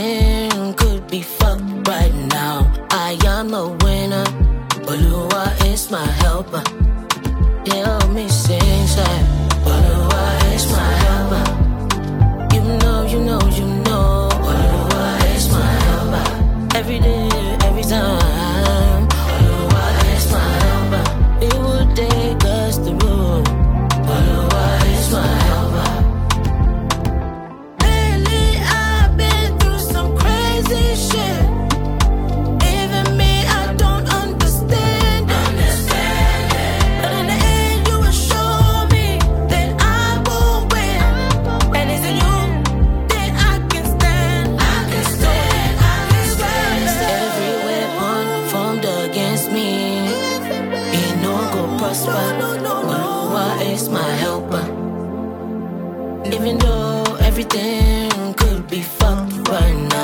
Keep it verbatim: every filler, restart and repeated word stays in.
everything could be fucked right now. I am the winner, Oluwa is my helper. They help me sing, say, Oluwa is my helper. You know, you know, you know, Oluwa is my helper. Every day, every time, Oluwa is my helper. It would take us the road. Oluwa is my helper. Lately, I've been through some crazy shit. Even me, I don't understand. Understand it. But in the end, you will show me that I will win. And it's in you that I can stand. I can stand. I can stand. Every weapon formed against me, it no go prosper. Oluwa is my helper. Even though everything could be fucked right now.